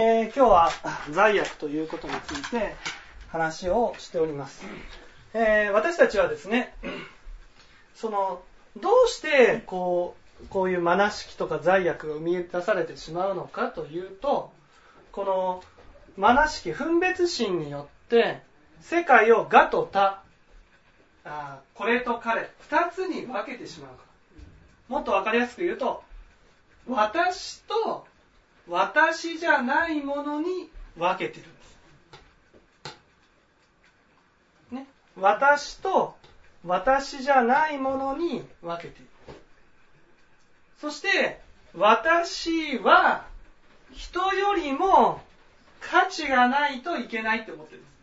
今日は罪悪ということについて話をしております。私たちはですね、どうしてこういうマナ式とか罪悪が生み出されてしまうのかというと、このマナ式分別心によって世界を我と他、これと彼2つに分けてしまうから。もっと分かりやすく言うと、私と私じゃないものに分けてるんです、ね、私と私じゃないものに分けている。そして私は人よりも価値がないといけないって思ってるんです。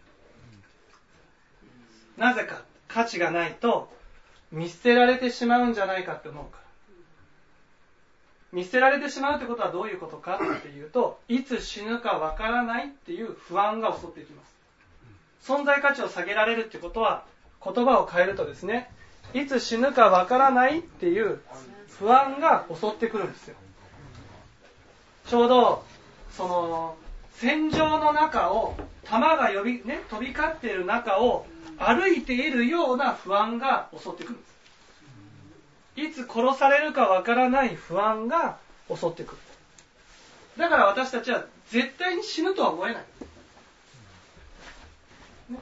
なぜか、価値がないと見捨てられてしまうんじゃないかって思うから。見捨てられてしまうってことはどういうことかっていうと、いつ死ぬかわからないっていう不安が襲ってきます。存在価値を下げられるってことは、言葉を変えるとですね、いつ死ぬかわからないっていう不安が襲ってくるんですよ。ちょうど戦場の中を、弾が飛び交っている中を歩いているような不安が襲ってくるんです。いつ殺されるかわからない不安が襲ってくる。だから私たちは絶対に死ぬとは思えない、ね、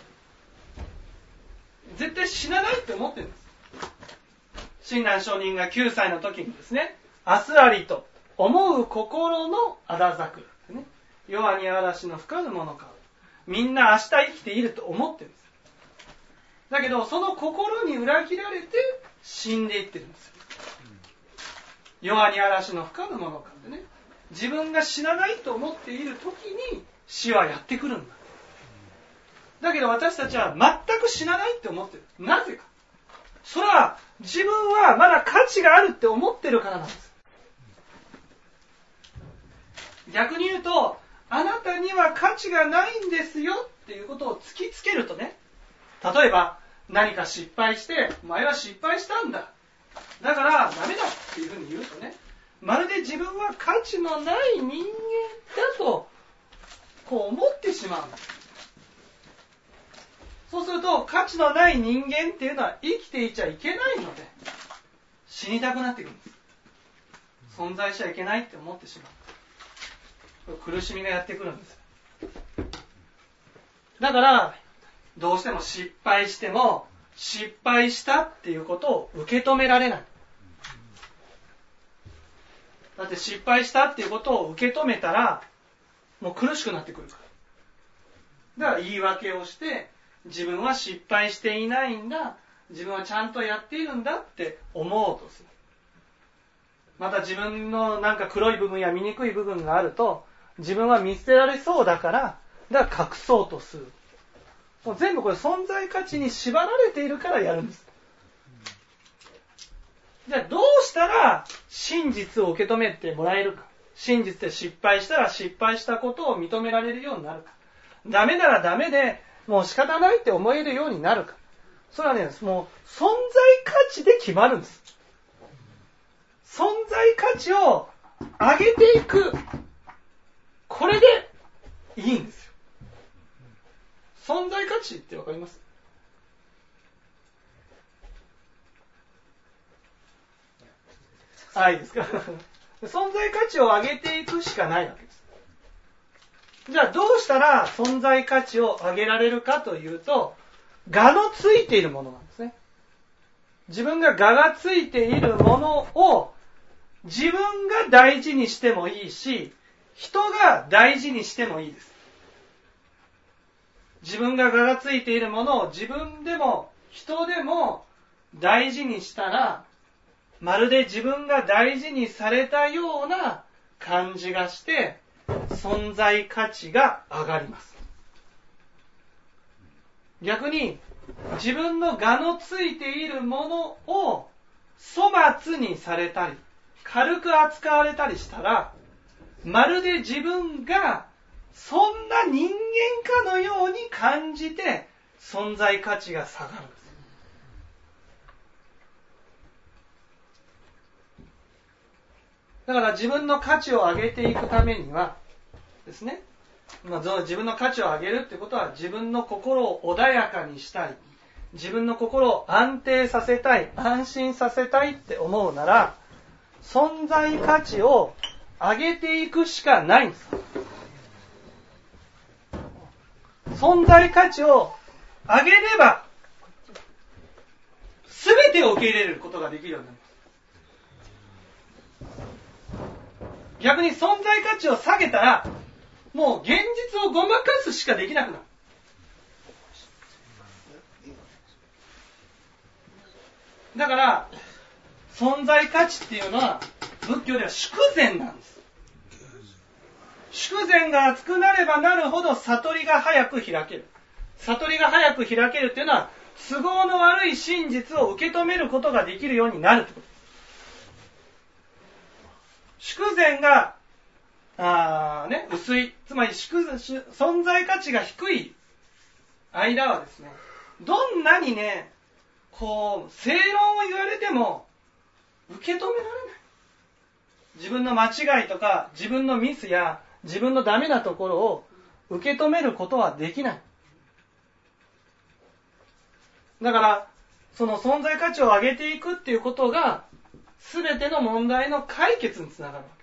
絶対死なないって思ってるんです。親鸞上人が9歳の時にですね、明日ありと思う心の荒桜、ね、夜はに嵐の吹かぬものか、みんな明日生きていると思ってるんです。だけどその心に裏切られて死んでいってるんですよ。夜はに嵐の吹かぬものかってね、自分が死なないと思っている時に死はやってくるんだ。だけど私たちは全く死なないって思ってる。なぜか。それは自分はまだ価値があるって思ってるからなんです。逆に言うと、あなたには価値がないんですよっていうことを突きつけるとね、例えば何か失敗して、お前は失敗したんだ、だからダメだっていうふうに言うとね、まるで自分は価値のない人間だとこう思ってしまうんです。そうすると価値のない人間っていうのは生きていちゃいけないので死にたくなってくるんです。存在しちゃいけないって思ってしまう。苦しみがやってくるんです。だからどうしても失敗しても失敗したっていうことを受け止められない。だって失敗したっていうことを受け止めたらもう苦しくなってくるから。だから言い訳をして自分は失敗していないんだ、自分はちゃんとやっているんだって思おうとする。また自分のなんか黒い部分や醜い部分があると自分は見捨てられそうだから隠そうとする。もう全部これ存在価値に縛られているからやるんです。じゃあどうしたら真実を受け止めてもらえるか。真実で失敗したら失敗したことを認められるようになるか。ダメならダメでもう仕方ないって思えるようになるか。それはね、もう存在価値で決まるんです。存在価値を上げていく。これでいいんですよ。存在価値ってわかります？いいですか。存在価値を上げていくしかないわけです。じゃあどうしたら存在価値を上げられるかというと、我のついているものなんですね。自分が我がついているものを自分が大事にしてもいいし、人が大事にしてもいいです。自分が我がついているものを自分でも人でも大事にしたら、まるで自分が大事にされたような感じがして存在価値が上がります。逆に自分の我のついているものを粗末にされたり軽く扱われたりしたら、まるで自分がそんな人間かのように感じて存在価値が下がるんです。だから自分の価値を上げていくためには、 ですね。自分の価値を上げるってことは自分の心を穏やかにしたい。自分の心を安定させたい。安心させたいって思うなら、存在価値を上げていくしかないんです。存在価値を上げれば、すべてを受け入れることができるようになります。逆に存在価値を下げたら、もう現実をごまかすしかできなくなる。だから、存在価値っていうのは、仏教では祝善なんです。祝善が厚くなればなるほど悟りが早く開ける。悟りが早く開けるっていうのは、都合の悪い真実を受け止めることができるようになるってことです。祝善が薄い、つまり存在価値が低い間はですね、どんなにね、正論を言われても受け止められない。自分の間違いとか、自分のミスや自分のダメなところを受け止めることはできない。だから、その存在価値を上げていくっていうことが、全ての問題の解決につながるわけです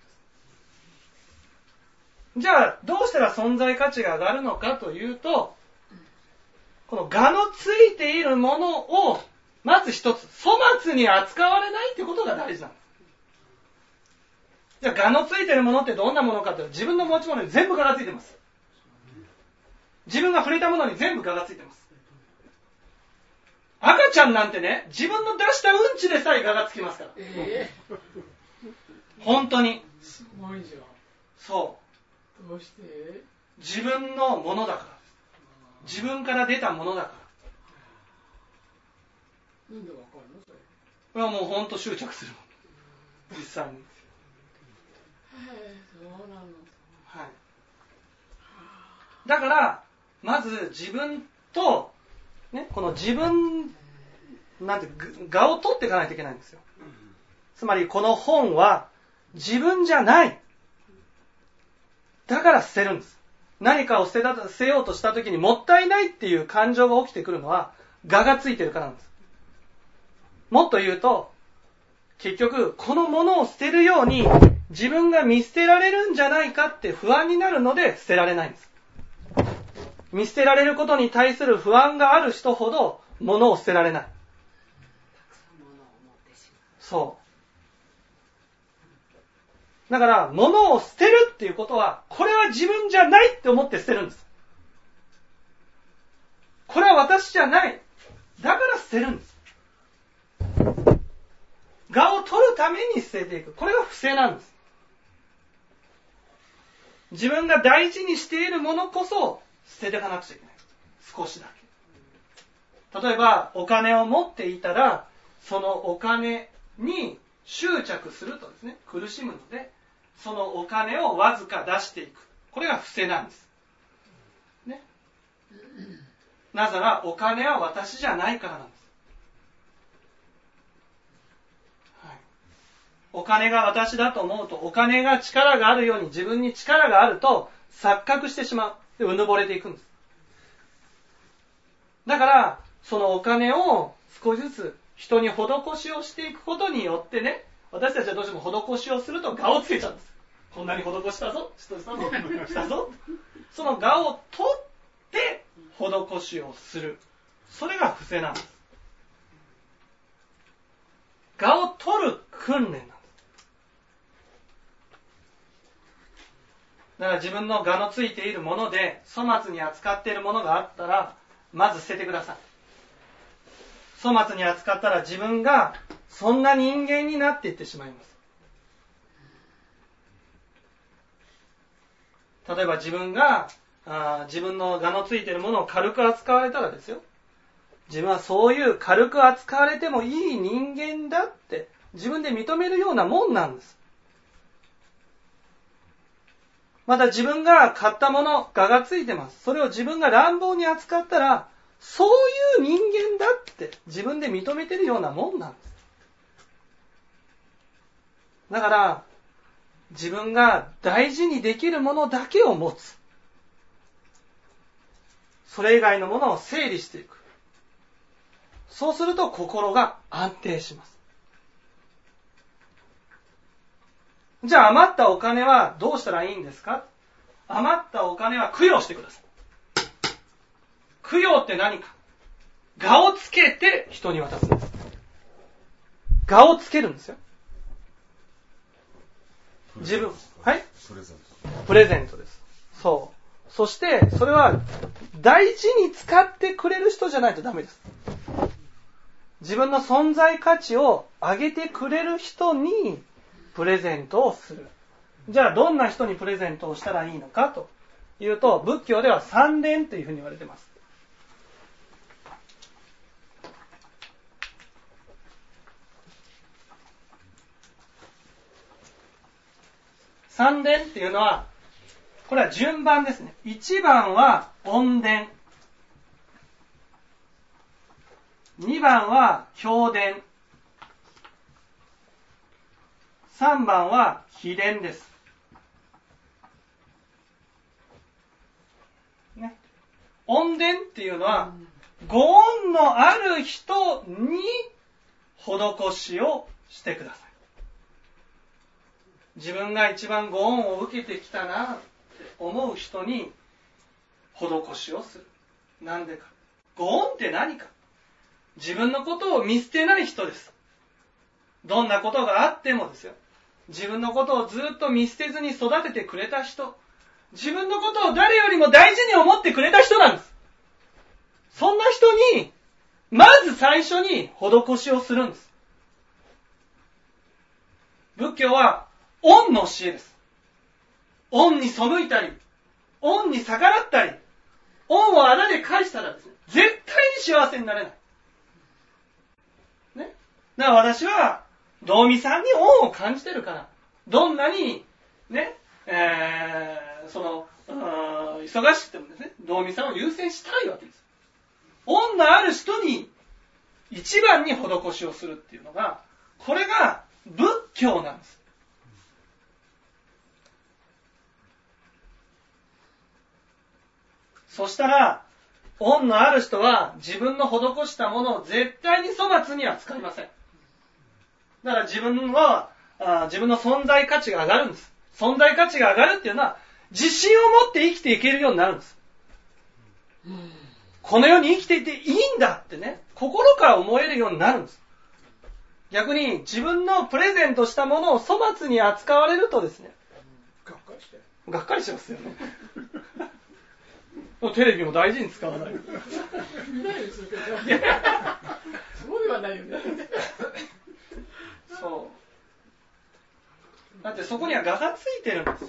。じゃあ、どうしたら存在価値が上がるのかというと、この我のついているものを、まず一つ、粗末に扱われないってことが大事なんです。じゃあ、我のついているものってどんなものかというと、自分の持ち物に全部我がついてます。自分が触れたものに全部我がついてます。赤ちゃんなんてね、自分の出したうんちでさえ我がつきますから。本当に。 すごいじゃん。 そう。 どうして？ 自分のものだから。自分から出たものだから。 なんでわかるのそれ？ これはもう本当執着する。実際に。 そうなの。 はい。だから、まず自分と、ね、この自分、なんて、我を取っていかないといけないんですよ。つまりこの本は自分じゃない。だから捨てるんです。何かを捨てようとしたときにもったいないっていう感情が起きてくるのは我がついてるからなんです。もっと言うと、結局このものを捨てるように自分が見捨てられるんじゃないかって不安になるので捨てられないんです。見捨てられることに対する不安がある人ほど物を捨てられない。そう。だから物を捨てるっていうことは、これは自分じゃないって思って捨てるんです。これは私じゃない。だから捨てるんです。我を取るために捨てていく。これが不正なんです。自分が大事にしているものこそ捨てていかなくちゃいけない。少しだけ。例えば、お金を持っていたら、そのお金に執着するとですね、苦しむので、そのお金をわずか出していく。これが不正なんです。ね。なぜなら、お金は私じゃないからなんです。はい。お金が私だと思うと、お金が力があるように自分に力があると錯覚してしまう。で、うぬぼれていくんです。だから、そのお金を少しずつ人に施しをしていくことによってね、私たちはどうしても施しをすると我をつけちゃうんです。こんなに施したぞ、したぞ。その我を取って施しをする。それが不正なんです。我を取る訓練なんです。だから自分の我のついているもので粗末に扱っているものがあったら、まず捨ててください。粗末に扱ったら自分がそんな人間になっていってしまいます。例えば自分が自分の我のついているものを軽く扱われたらですよ。自分はそういう軽く扱われてもいい人間だって自分で認めるようなもんなんです。また自分が買ったもの、我がついてます。それを自分が乱暴に扱ったら、そういう人間だって自分で認めてるようなもんなんです。だから、 自分が大事にできるものだけを持つ。それ以外のものを整理していく。そうすると心が安定します。じゃあ余ったお金はどうしたらいいんですか？余ったお金は供養してください。供養って何か？我をつけて人に渡すんです。我をつけるんですよ。自分、はい？プレゼントです。そう。そして、それは大事に使ってくれる人じゃないとダメです。自分の存在価値を上げてくれる人にプレゼントをする。じゃあどんな人にプレゼントをしたらいいのかというと、仏教では三蓮というふうに言われています。三蓮っていうのは、これは順番ですね。1番は恩伝。2番は教伝。3番は秘伝です。ね。恩伝っていうのは、ご恩のある人に施しをしてください。自分が一番ご恩を受けてきたなって思う人に施しをする。なんでか。ご恩って何か。自分のことを見捨てない人です。どんなことがあってもですよ。自分のことをずっと見捨てずに育ててくれた人。自分のことを誰よりも大事に思ってくれた人なんです。そんな人に、まず最初に施しをするんです。仏教は、恩の教えです。恩に背いたり、恩に逆らったり、恩を穴で返したらですね、絶対に幸せになれない。ね。だから私は、道美さんに恩を感じてるから、どんなに、ね、忙しくてもですね、道美さんを優先したいわけです。恩のある人に、一番に施しをするっていうのが、これが仏教なんです。そしたら、恩のある人は自分の施したものを絶対に粗末には使いません。だから自分の存在価値が上がるんです。存在価値が上がるっていうのは、自信を持って生きていけるようになるんです。この世に生きていていいんだってね、心から思えるようになるんです。逆に自分のプレゼントしたものを粗末に扱われるとですね、がっかりしますよね。テレビも大事に使わない。 そうではないよね。 そう。だってそこには我がついてるんです。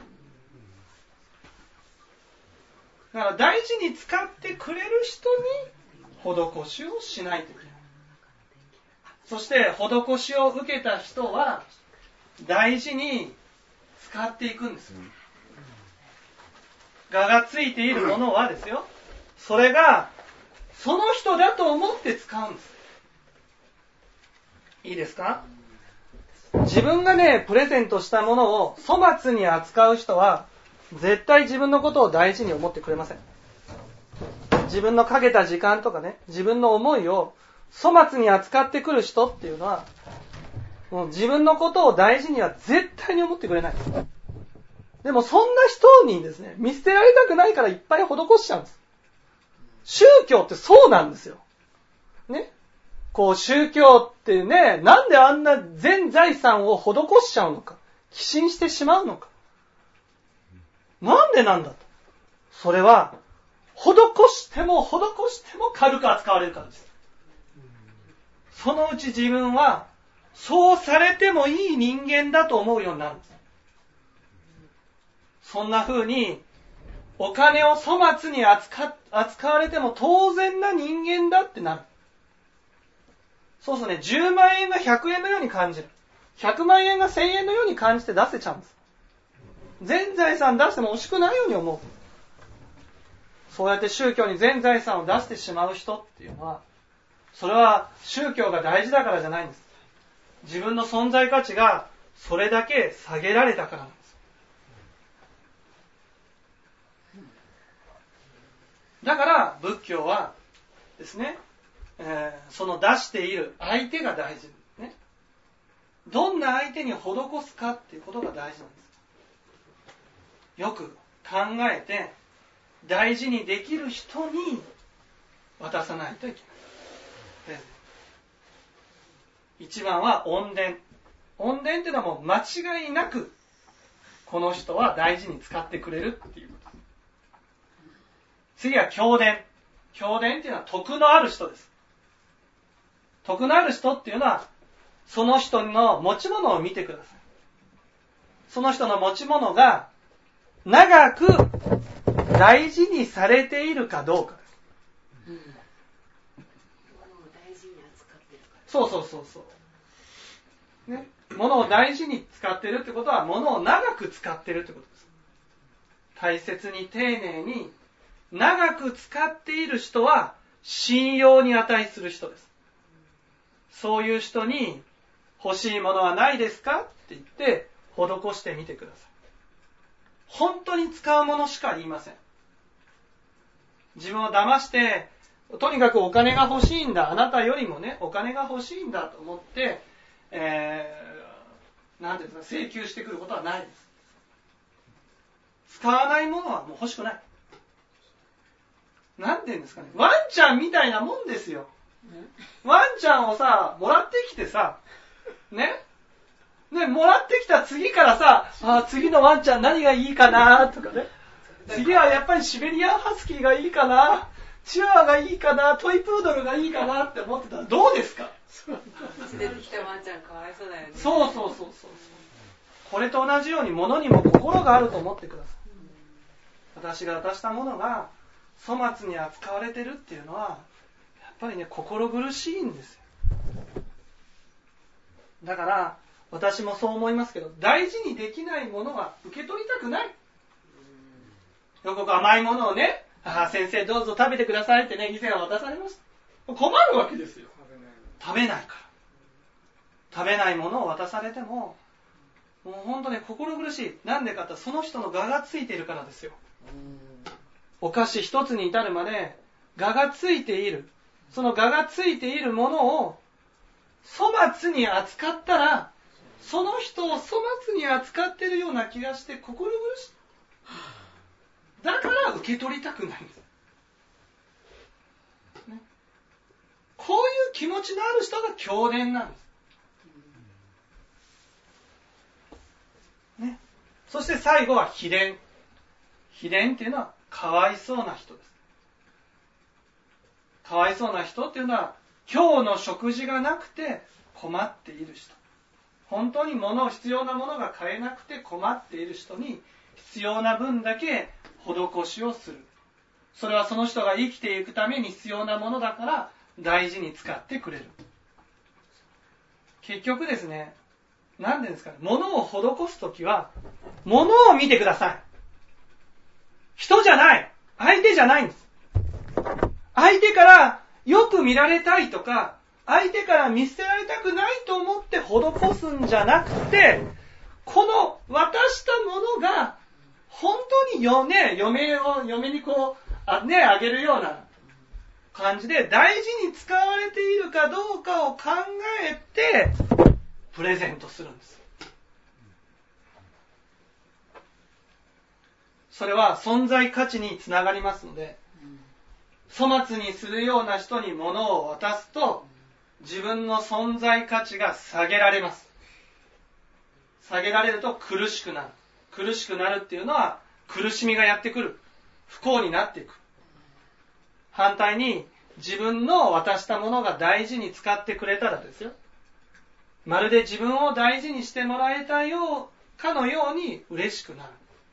だから大事に使ってくれる人に施しをしないといけない。そして施しを受けた人は大事に使っていくんですよ。我がついているものはですよ、それがその人だと思って使うんです。いいですか？自分がね、プレゼントしたものを粗末に扱う人は絶対自分のことを大事に思ってくれません。自分のかけた時間とかね、自分の思いを粗末に扱ってくる人っていうのは、もう自分のことを大事には絶対に思ってくれない。でもそんな人にですね、見捨てられたくないからいっぱい施しちゃうんです。宗教ってそうなんですよ。ね。こう宗教ってね、なんであんな全財産を施しちゃうのか。寄進してしまうのか。なんでなんだと。それは、施しても軽く扱われるからです。そのうち自分は、そうされてもいい人間だと思うようになるんです。そんな風に、お金を粗末に扱われても当然な人間だってなる。そうするとね、10万円が100円のように感じる。100万円が1000円のように感じて出せちゃうんです。全財産出しても惜しくないように思う。そうやって宗教に全財産を出してしまう人っていうのは、それは宗教が大事だからじゃないんです。自分の存在価値がそれだけ下げられたからなんです。だから仏教はですね、その出している相手が大事、ね、どんな相手に施すかっていうことが大事なんです。よく考えて大事にできる人に渡さないといけない。一番は恩伝。恩伝っていうのはもう間違いなくこの人は大事に使ってくれるっていうこと。次は教伝。教伝っていうのは徳のある人です。徳のある人っていうのはその人の持ち物を見てください。その人の持ち物が長く大事にされているかどうかです。そう。ね。物を大事に使っているってことは物を長く使っているってことです。大切に丁寧に長く使っている人は信用に値する人です。そういう人に欲しいものはないですかって言って施してみてください。本当に使うものしか言いません。自分を騙してとにかくお金が欲しいんだ、あなたよりもねお金が欲しいんだと思って、なんていうんですか、請求してくることはないです。使わないものはもう欲しくない。なんていうんですかね、ワンちゃんみたいなもんですよ。ワンちゃんをさもらってきてさね、もらってきた次からさ、次のワンちゃん何がいいかなとかね、次はやっぱりシベリアンハスキーがいいかな、チワワがいいかな、トイプードルがいいかなって思ってたらどうですか？ 出てきたワンちゃんかわいそうだよね。 そう。これと同じように物にも心があると思ってください。私が渡したものが粗末に扱われてるっていうのはやっぱりね心苦しいんですよ。だから私もそう思いますけど、大事にできないものは受け取りたくない。よく甘いものをね、先生どうぞ食べてくださいってね以前は渡されました。困るわけですよ。食べないから。食べないものを渡されてももう本当に心苦しい。なんでかってその人の我がついているからですよ。お菓子一つに至るまで我がついている。その我がついているものを粗末に扱ったらその人を粗末に扱っているような気がして心苦しい。だから受け取りたくないんです、ね、こういう気持ちのある人が教伝なんです、ね、そして最後は秘伝。秘伝っていうのはかわいそうな人です。かわいそうな人っていうのは今日の食事がなくて困っている人、本当に必要なものが買えなくて困っている人に必要な分だけ施しをする。それはその人が生きていくために必要なものだから大事に使ってくれる。結局ですね、何て言うんですかね、物を施すときは物を見てください。人じゃない、相手じゃないんです。相手からよく見られたいとか相手から見捨てられたくないと思って施すんじゃなくて、この渡したものが本当に嫁にあげるような感じで大事に使われているかどうかを考えてプレゼントするんです。それは存在価値につながりますので、粗末にするような人に物を渡すと自分の存在価値が下げられます。下げられると苦しくなる。苦しくなるっていうのは苦しみがやってくる。不幸になっていく。反対に自分の渡したものが大事に使ってくれたらですよ、まるで自分を大事にしてもらえたかのように嬉しくなる。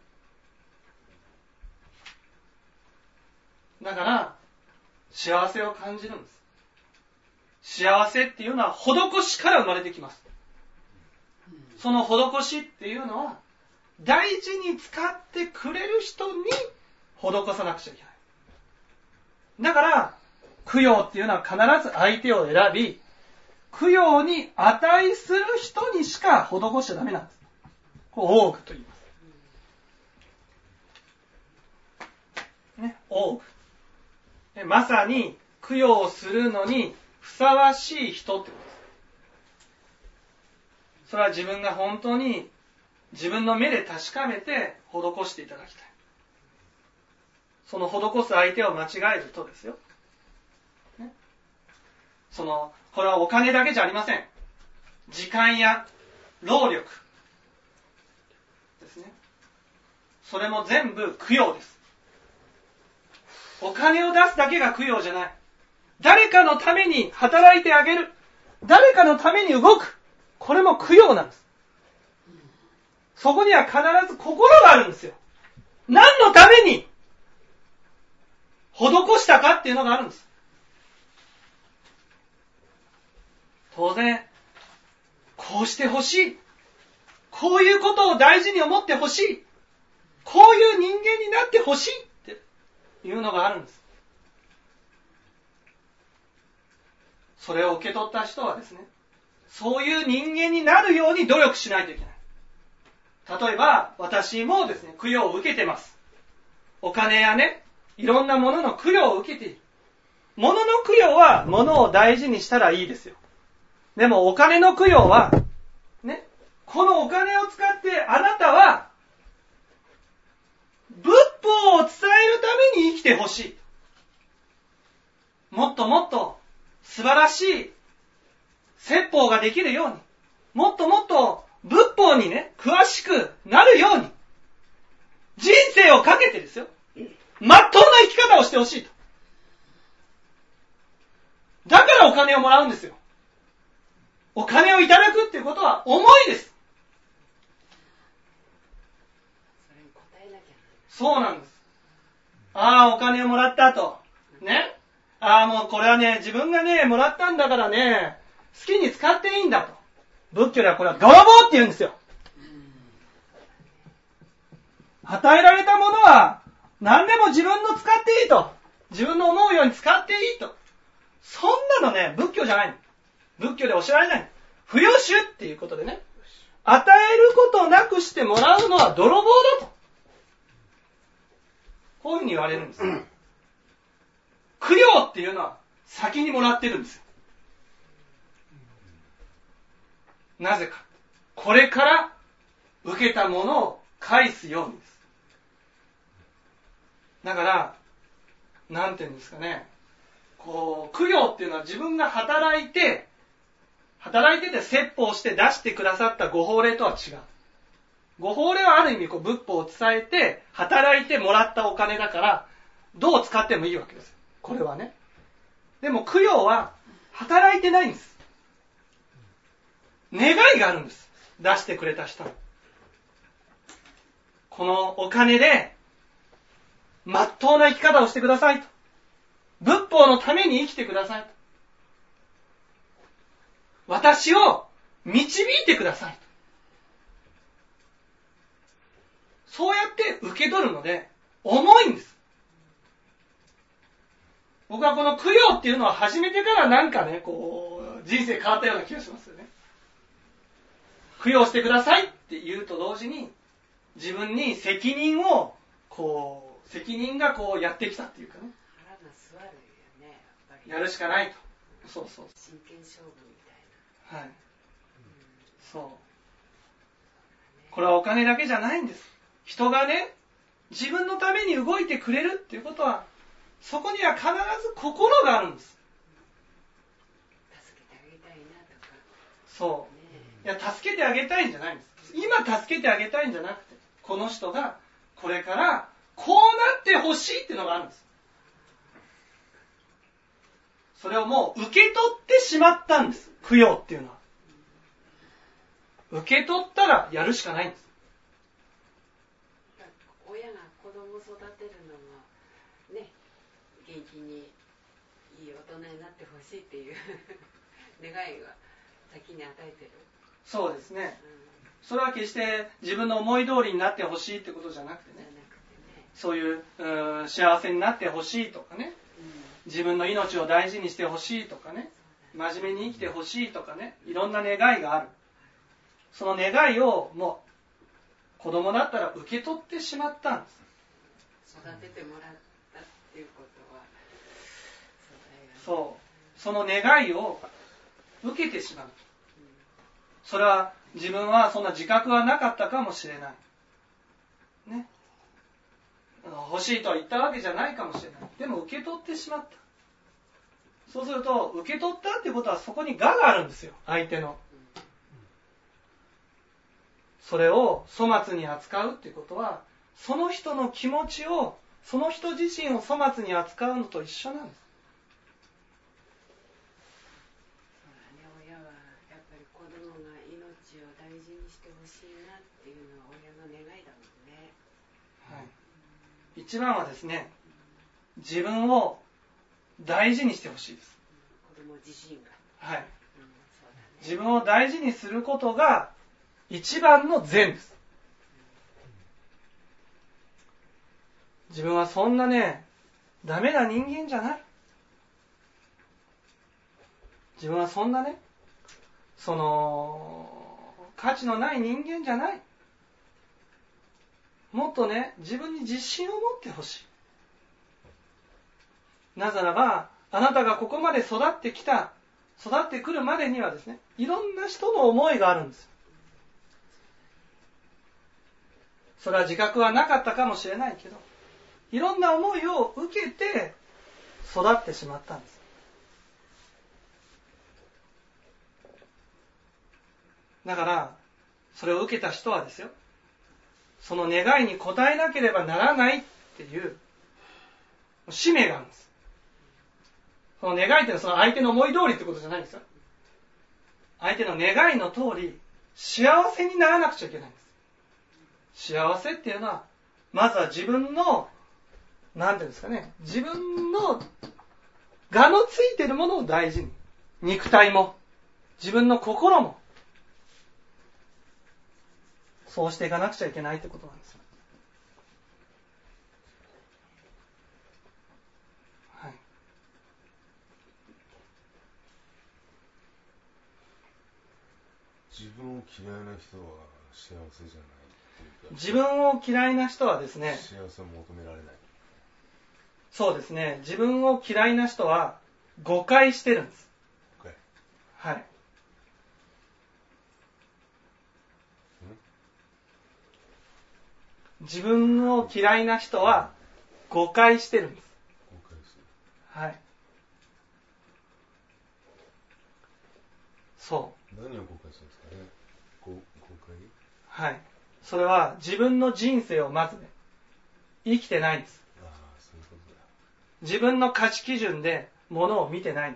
だから幸せを感じるんです。幸せっていうのは施しから生まれてきます。その施しっていうのは大事に使ってくれる人に施さなくちゃいけない。だから供養っていうのは必ず相手を選び、 供養に値する人にしか施しちゃダメなんです。これオーグと言います。ね、オーグ。まさに供養をするのにふさわしい人ってことです。それは自分が本当に自分の目で確かめて施していただきたい。その施す相手を間違えるとですよ。ね、これはお金だけじゃありません。時間や労力ですね。それも全部供養です。お金を出すだけが供養じゃない。誰かのために働いてあげる。誰かのために動く。これも供養なんです。そこには必ず心があるんですよ。何のために施したかっていうのがあるんです。当然、こうしてほしい。こういうことを大事に思ってほしい。こういう人間になってほしいっていうのがあるんです。それを受け取った人はですね、そういう人間になるように努力しないといけない。例えば、私もですね、供養を受けてます。お金やね、いろんなものの供養を受けている。物の供養は物を大事にしたらいいですよ。でもお金の供養は、ね、このお金を使ってあなたは、仏法を伝えるために生きてほしい。もっともっと素晴らしい説法ができるように、もっともっと仏法にね、詳しくなるように、人生をかけてですよ、まっとうな生き方をしてほしいと。だからお金をもらうんですよ。お金をいただくっていうことは重いです。 それに答えなきゃ。 そうなんです。ああ、お金をもらったと。ね。ああ、もうこれはね、自分がね、もらったんだからね、好きに使っていいんだと。仏教ではこれは泥棒って言うんですよ。与えられたものは何でも自分の使っていいと。自分の思うように使っていいと。そんなのね、仏教じゃないの。仏教で教えられない。不与種っていうことでね、与えることなくしてもらうのは泥棒だと。こういうふうに言われるんです。供養っていうのは先にもらってるんですよ。なぜか。これから受けたものを返すようにです。だから、なんていうんですかね、供養っていうのは自分が働いて説法して出してくださったご法令とは違う。ご法令はある意味仏法を伝えて働いてもらったお金だからどう使ってもいいわけです。これはね。でも供養は働いてないんです。願いがあるんです。出してくれた人の。このお金でまっとうな生き方をしてくださいと。仏法のために生きてくださいと。私を導いてくださいと。そうやって受け取るので重いんです。僕はこの供養っていうのは始めてからなんかね、人生変わったような気がしますよね。供養してくださいって言うと同時に自分に責任がやってきたっていうかね。 腹が据わるよね、やっぱり。 やるしかないと。そうそう。 真剣勝負みたいな。 はい。そう。これはお金だけじゃないんです。人がね、自分のために動いてくれるっていうことは、そこには必ず心があるんです。 助けてあげたいなとか。 そう。いや、助けてあげたいんじゃないんです。今助けてあげたいんじゃなくて、この人がこれからこうなってほしいっていうのがあるんです。それをもう受け取ってしまったんです。供養っていうのは。受け取ったらやるしかないんです。 親が子供を育てるのもね、元気にいい大人になってほしいっていう願いが先に与えてる。 そうですね。それは決して自分の思い通りになってほしいってことじゃなくてね。そういう幸せになってほしいとかね。自分の命を大事にしてほしいとかね。 真面目に生きてほしいとかね、いろんな願いがある。その願いをもう子供だったら受け取ってしまったんです。 育ててもらったっていうことは、 そう、その願いを受けてしまう。それは自分はそんな自覚はなかったかもしれない。ね。欲しいとは言ったわけじゃないかもしれない。でも受け取ってしまった。そうすると、受け取ったってことはそこに我があるんですよ、相手の。それを粗末に扱うっていうことは、その人の気持ちを、その人自身を粗末に扱うのと一緒なんです。 親はやっぱり子供が命を大事にしてほしいなっていうのは親の願いだもんね。 はい。一番はですね、自分を大事にしてほしいです。 子供自身が。 はい。 そうだね。 自分を大事にすることが一番の善です。自分はそんなね、ダメな人間じゃない。自分はそんなね、価値のない人間じゃない。もっとね、自分に自信を持ってほしい。なぜならば、あなたがここまで育ってくるまでにはですね、いろんな人の思いがあるんです。それは自覚はなかったかもしれないけど、いろんな思いを受けて育ってしまったんです。だから、それを受けた人はですよ、その願いに応えなければならないっていう使命があるんです。その願いっていうのはその相手の思い通りってことじゃないんですよ。相手の願いの通り、幸せにならなくちゃいけないんです。幸せっていうのは、まずは自分の、なんていうんですかね、自分の我のついているものを大事に。肉体も、自分の心も、そうしていかなくちゃいけないってことなんですよ。はい。 自分を嫌いな人は幸せじゃないっていうか。 自分を嫌いな人はですね、 幸せを求められない。 そうですね、自分を嫌いな人は誤解してるんです。 誤解。 はい。自分を嫌いな人は誤解してるんです。 誤解する。 はい。そう。 何を誤解するんですかね。誤解？ はい。それは自分の人生をまずね、生きてないんです。 ああ、そういうことだ。 自分の価値基準で物を見てないんです。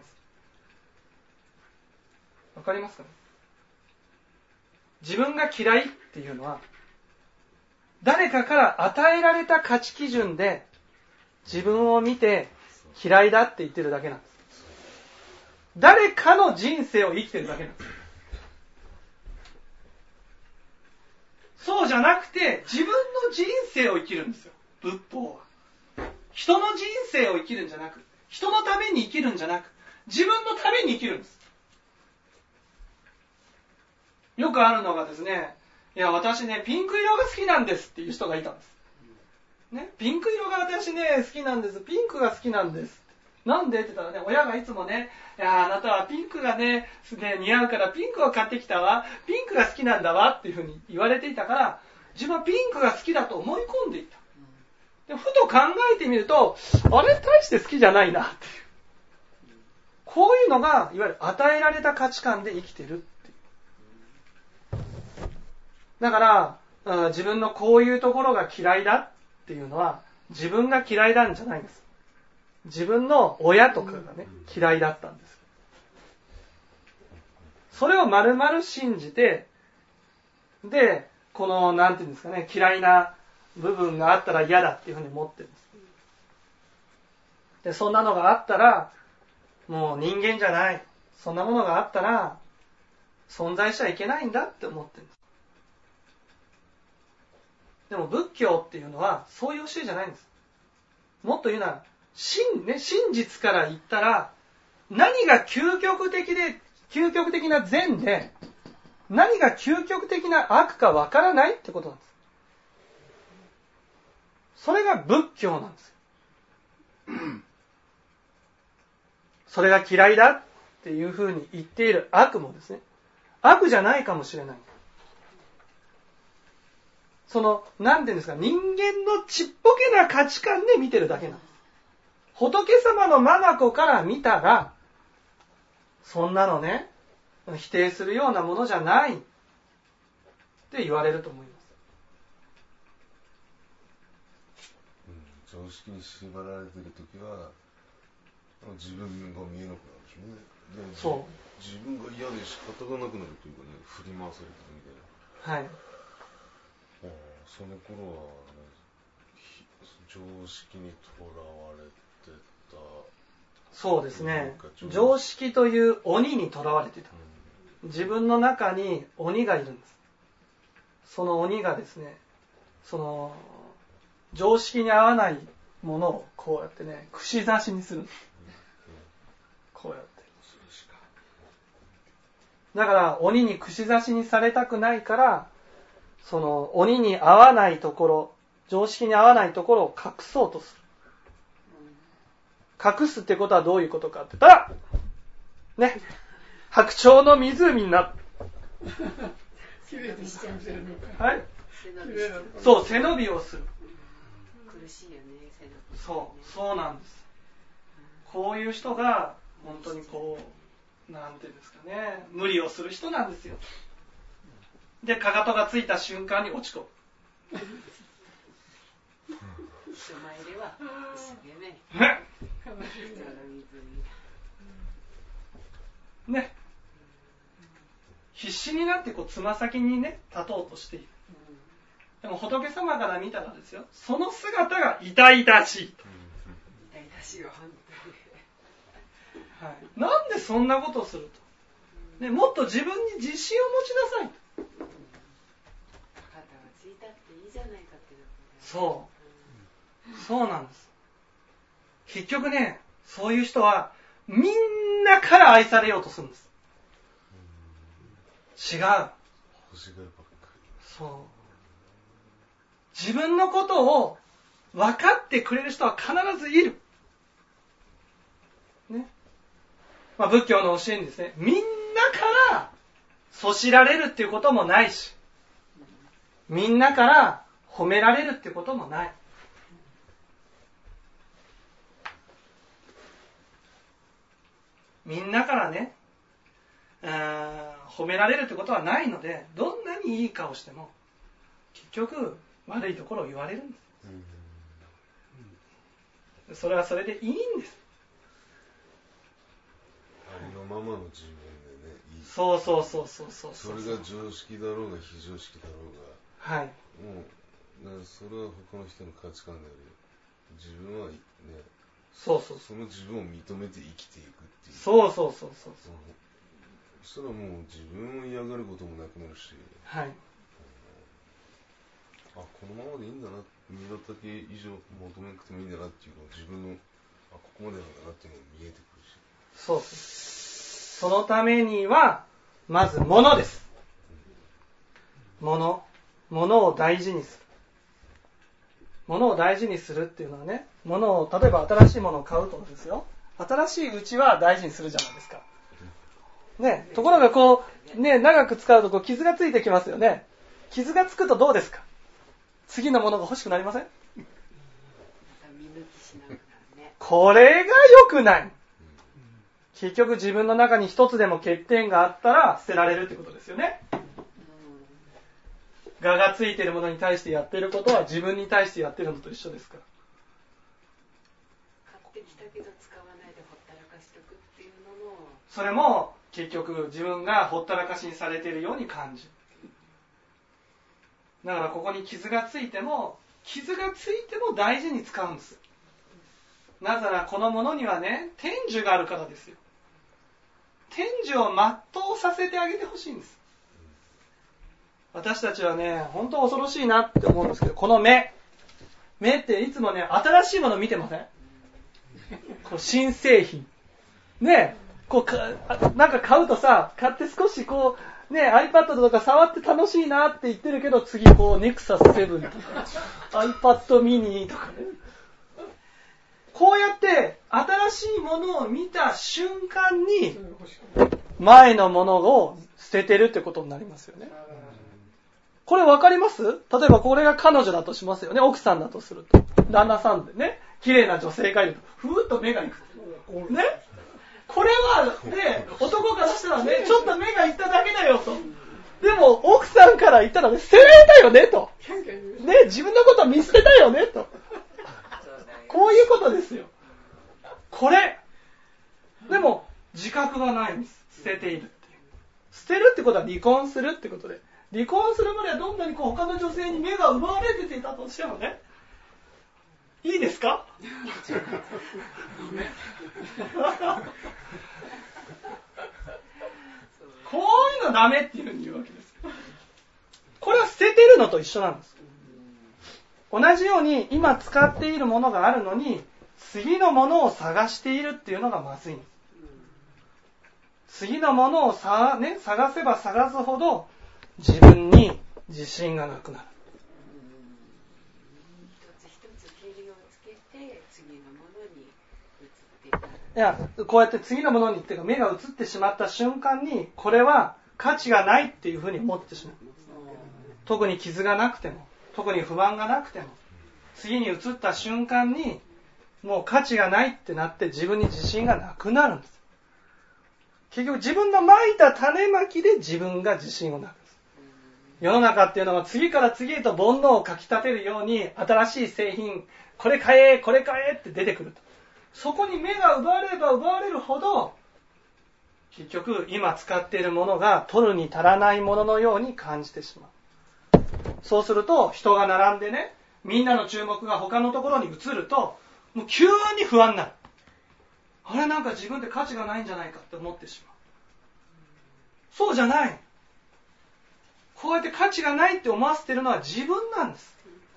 わかりますかね？自分が嫌いっていうのは、誰かから与えられた価値基準で自分を見て嫌いだって言ってるだけなんです。誰かの人生を生きてるだけなんです。そうじゃなくて自分の人生を生きるんですよ、仏法は。人の人生を生きるんじゃなく、人のために生きるんじゃなく、自分のために生きるんです。よくあるのがですね、いや私ねピンク色が好きなんですっていう人がいたんです、ね、ピンク色が私ね好きなんです、ピンクが好きなんです。なんでって言ったらね、親がいつもね、いやあなたはピンクがね似合うからピンクを買ってきたわ、ピンクが好きなんだわっていうふうに言われていたから、自分はピンクが好きだと思い込んでいた。でふと考えてみると、あれ大して好きじゃないなっていう、こういうのがいわゆる与えられた価値観で生きてる。だから、自分のこういうところが嫌いだっていうのは自分が嫌いなんじゃないんです。自分の親とかがね、嫌いだったんです。それを丸々信じて、で、このなんていうんですかね、嫌いな部分があったら嫌だっていうふうに思ってるんです。で、そんなのがあったらもう人間じゃない。そんなものがあったら存在しちゃいけないんだって思ってるんです。でも仏教っていうのはそういう教えじゃないんです。もっと言うなら真実から言ったら何が究極的な善で、何が究極的な悪かわからないってことなんです。それが仏教なんですよ。それが嫌いだっていうふうに言っている悪もですね、悪じゃないかもしれない。なんていうんですか、人間のちっぽけな価値観で見てるだけなんです。仏様の眼から見たら、そんなのね、否定するようなものじゃないって言われると思います。 常識に縛られてるときは、自分が見えなくなるでしょうね。 そう。 自分が嫌で仕方がなくなるというかね、振り回されてるみたいな。 はい。 その頃は、常識にとらわれてた。 そうですね。常識という鬼にとらわれてた。自分の中に鬼がいるんです。その鬼がですね、常識に合わないものをこうやってね、串刺しにするんです。こうやって。だから鬼に串刺しにされたくないから、鬼に合わないところ、常識に合わないところを隠そうとする。隠すってことはどういうことかって言ったら、ね、白鳥の湖になる。はい。そう、背伸びをする。 苦しいよね、背伸び。 そうなんです。こういう人が本当になんていうんですかね、無理をする人なんですよ。で、かかとがついた瞬間に落ち込む。 人前では一生懸命。 ね。必死になってつま先にね、立とうとしている。でも仏様から見たらですよ、その姿が痛々しいと。 痛々しいよ、本当に。はい。なんでそんなことをすると。ね、もっと自分に自信を持ちなさいと。 肩がついたっていいじゃないかっていう。 そうなんです。結局ね、そういう人はみんなから愛されようとするんです。違う。そう。自分のことを分かってくれる人は必ずいる。ね。仏教の教えにですね、みんなからそしられるっていうこともないし、みんなから褒められるっていうこともない。みんなからね、褒められるってことはないので、どんなにいい顔しても結局悪いところを言われるんです。それはそれでいいんです。 ありのままの自分でね、いい。 そう。 それが常識だろうが非常識だろうが、はい。もうそれは他の人の価値観であり、自分はね、その自分を認めて生きていくっていう。 そう。 そしたらもう自分を嫌がることもなくなるし、はい。このままでいいんだな、身の丈以上求めなくてもいいんだなっていうのを自分のここまでなんだなっていうのが見えてくるし。 そう。そのためにはまず物です。物を大事にする。物を大事にするっていうのはね、物を例えば新しいものを買うとですよ。新しいうちは大事にするじゃないですか。ね、ところが長く使うと傷がついてきますよね。傷がつくとどうですか？次のものが欲しくなりません？これが良くない。結局自分の中に一つでも欠点があったら捨てられるってことですよね。我がついているものに対してやっていることは自分に対してやっているのと一緒ですから。 買ってきたけど使わないでほったらかしとくっていうのも、 それも結局自分がほったらかしにされているように感じる。だからここに傷がついても大事に使うんです。なぜならこのものにはね、天寿があるからですよ。天寿を全うさせてあげてほしいんです。私たちはね、本当恐ろしいなって思うんですけど、この目っていつもね、新しいもの見てません？こう新製品。 ね、こうなんか買うとさ、買って少しこう、ね、iPad とか触って楽しいなって言ってるけど、次こう、Nexus 7とか、iPad mini とかね。こうやって新しいものを見た瞬間に、前のものを捨ててるってことになりますよね。これわかります？例えばこれが彼女だとしますよね。奥さんだとすると。旦那さんでね、綺麗な女性がいると、ふーっと目がいく。ね。これはね、男からしたらね、ちょっと目がいっただけだよと。でも奥さんから言ったらね、捨てられたよねと。ね、自分のこと見捨てたよねと。こういうことですよ。これ。でも自覚がないんです。捨てているっていう。捨てるってことは離婚するってことで。離婚するまではどんなにこう他の女性に目が奪われていたとしてもね。いいですか？こういうのダメっていうふうに言うわけです。これは捨ててるのと一緒なんです。同じように今使っているものがあるのに次のものを探しているっていうのがまずいんです。次のものを探せば探すほど自分に自信がなくなる。 一つ一つけりをつけて次のものに移っていく。 いや、こうやって次のものにっていうか目が移ってしまった瞬間にこれは価値がないっていうふうに思ってしまう。特に傷がなくても、特に不安がなくても、次に移った瞬間にもう価値がないってなって自分に自信がなくなるんです。結局自分の蒔いた種まきで自分が自信をなくす。世の中っていうのは次から次へと煩悩をかき立てるように新しい製品、これ買え、これ買えって出てくると。そこに目が奪われれば奪われるほど、結局今使っているものが取るに足らないもののように感じてしまう。そうすると人が並んでね、みんなの注目が他のところに移ると、もう急に不安になる。あれなんか自分って価値がないんじゃないかって思ってしまう。そうじゃない。こうやって価値がないって思わせてるのは自分なんです。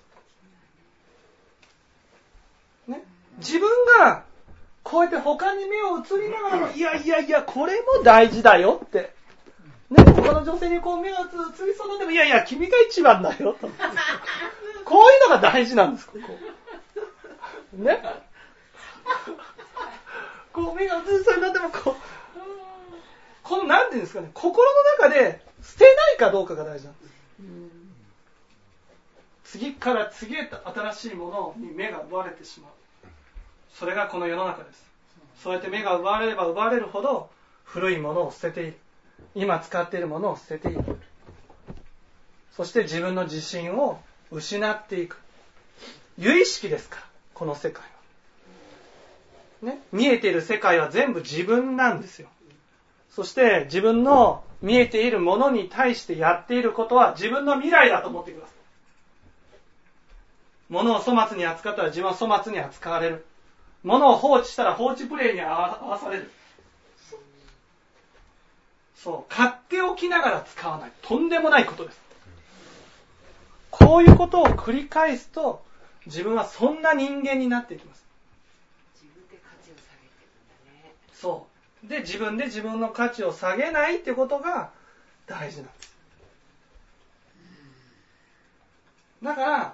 ね、自分がこうやって他に目を移りながらも、いや、これも大事だよって。ね、他の女性にこう目が移りそうでも、いや、君が一番だよと。こういうのが大事なんです。こうね。こう目が移りそうになってもこのなんていうんですかね、心の中で捨てないかどうかが大事なんです。次から次へと新しいものに目が奪われてしまう。それがこの世の中です。そうやって目が奪われれば奪われるほど古いものを捨てている。今使っているものを捨てている。そして自分の自信を失っていく。由意識ですから、この世界は。ね、見えている世界は全部自分なんですよ。そして自分の見えているものに対してやっていることは自分の未来だと思ってください。物を粗末に扱ったら自分は粗末に扱われる。物を放置したら放置プレイに合わされる。そう、買っておきながら使わない。とんでもないことです。こういうことを繰り返すと自分はそんな人間になっていきます。 自分で価値を下げてるんだね。 そう。で、自分で自分の価値を下げないってことが大事なんです。だから、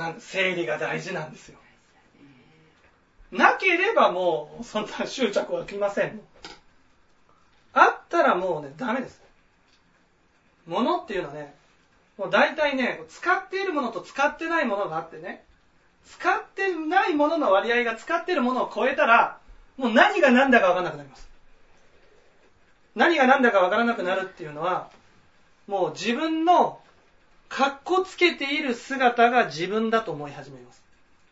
整理が大事なんですよ。なければもうそんな執着はきません。あったらもうね、ダメです。物っていうのはね、もう大体ね、使っているものと使ってないものがあってね、使ってないものの割合が使っているものを超えたら、もう何が何だか分からなくなります。何が何だか分からなくなるっていうのは、もう自分のかっこつけている姿が自分だと思い始めます。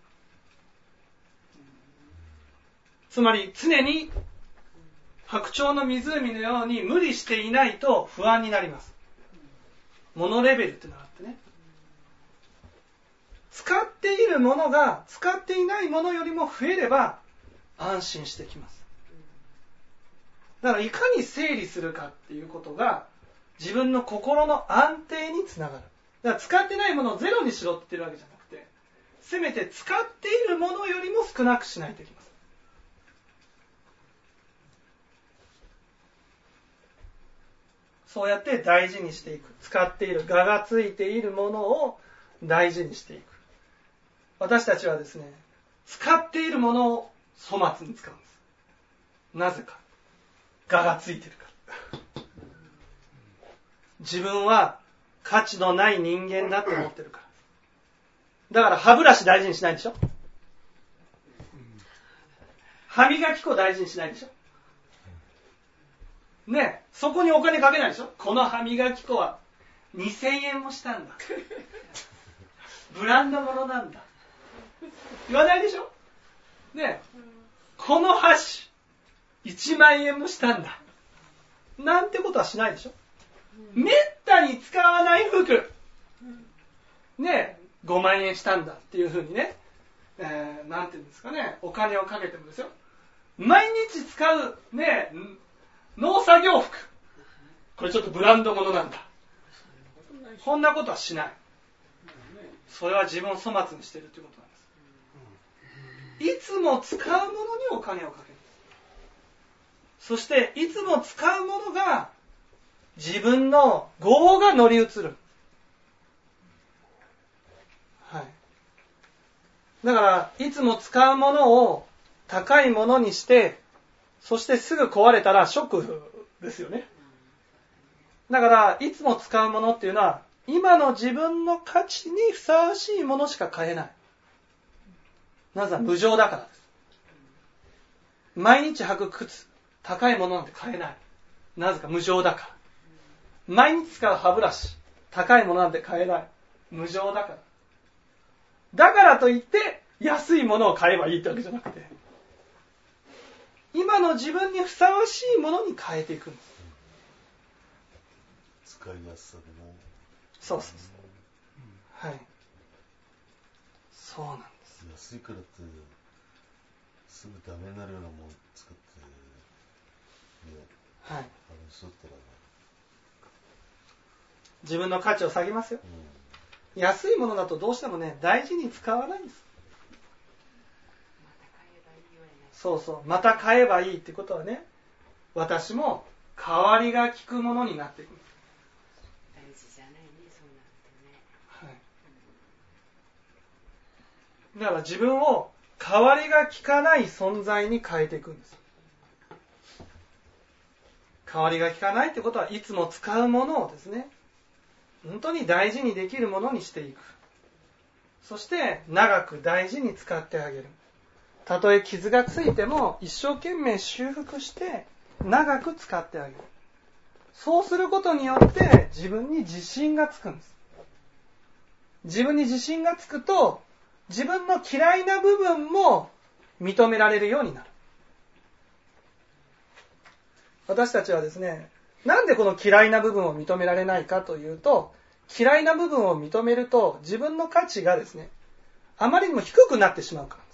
つまり常に白鳥の湖のように無理していないと不安になります。モノレベルっていうのがあってね。使っているものが使っていないものよりも増えれば安心してきます。だからいかに整理するかっていうことが自分の心の安定につながる。だから使ってないものをゼロにしろって言ってるわけじゃなくて、せめて使っているものよりも少なくしないといけません。 そうやって大事にしていく。使っている、我がついているものを大事にしていく。私たちはですね、使っているものを粗末に使うんです。なぜか。我がついてるから。自分は価値のない人間だと思ってるから。だから歯ブラシ大事にしないでしょ。歯磨き粉大事にしないでしょ。ね、そこにお金かけないでしょ。この歯磨き粉は2000円もしたんだ。ブランド物なんだ。言わないでしょ。ね、この箸1万円もしたんだ。なんてことはしないでしょ。めったに使わない服。ね、5万円したんだっていうふうにね、なんていうんですかね、お金をかけてもですよ。毎日使うね、農作業服。これちょっとブランド物なんだ。こんなことはしない。それは自分を粗末にしているということなんです。いつも使うものにお金をかける。そしていつも使うものが自分の業が乗り移る。はい。だからいつも使うものを高いものにして、そしてすぐ壊れたらショックですよね。だからいつも使うものっていうのは今の自分の価値にふさわしいものしか買えない。なぜなら無常だからです。毎日履く靴、高いものなんて買えない。なぜか無常だから。毎日使う歯ブラシ、高いものなんて買えない。無常だから。だからといって安いものを買えばいいってわけじゃなくて、今の自分にふさわしいものに変えていくんです。 使いやすさでも。 そうそうそう。はい。そうなんです。 安いからってすぐダメになるようなもの使ってね、 はい。 しとったらね、 自分の価値を下げますよ。安いものだとどうしてもね、大事に使わないんです。そうそう、また買えばいいってことはね、私も代わりが利くものになっていくんです。 大事じゃないね、そうなるとね。 はい。だから自分を代わりが利かない存在に変えていくんです。代わりが利かないってことはいつも使うものをですね、本当に大事にできるものにしていく。そして長く大事に使ってあげる。たとえ傷がついても一生懸命修復して長く使ってあげる。そうすることによって自分に自信がつくんです。自分に自信がつくと自分の嫌いな部分も認められるようになる。私たちはですね、なんでこの嫌いな部分を認められないかというと、嫌いな部分を認めると自分の価値がですね、あまりにも低くなってしまうからです。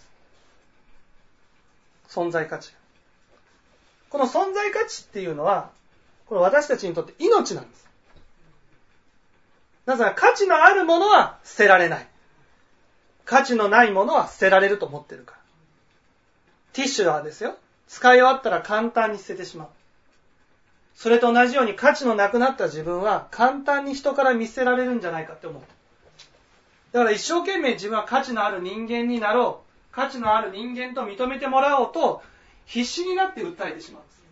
存在価値が。この存在価値っていうのは、これ私たちにとって命なんです。なぜなら価値のあるものは捨てられない。価値のないものは捨てられると思ってるから。ティッシュはですよ、使い終わったら簡単に捨ててしまう。それと同じように価値のなくなった自分は簡単に人から見捨てられるんじゃないかって思う。だから一生懸命自分は価値のある人間になろう。価値のある人間と認めてもらおうと必死になって訴えてしまうんです。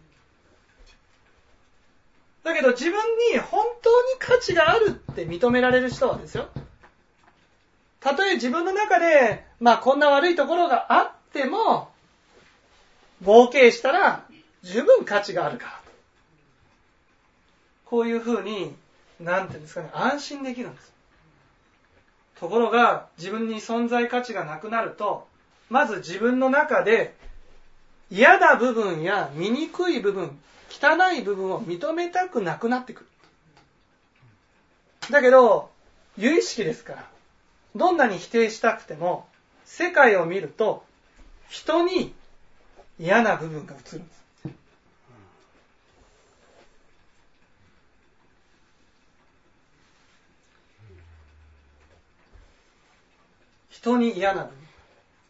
だけど自分に本当に価値があるって認められる人はですよ、たとえ自分の中でこんな悪いところがあっても合計したら十分価値があるからと、こういうふうになんていうんですかね、安心できるんです。ところが自分に存在価値がなくなると、まず自分の中で嫌な部分や醜い部分、汚い部分を認めたくなくなってくる。だけど有意識ですから、どんなに否定したくても世界を見ると人に嫌な部分が映るんです。人に嫌な部分、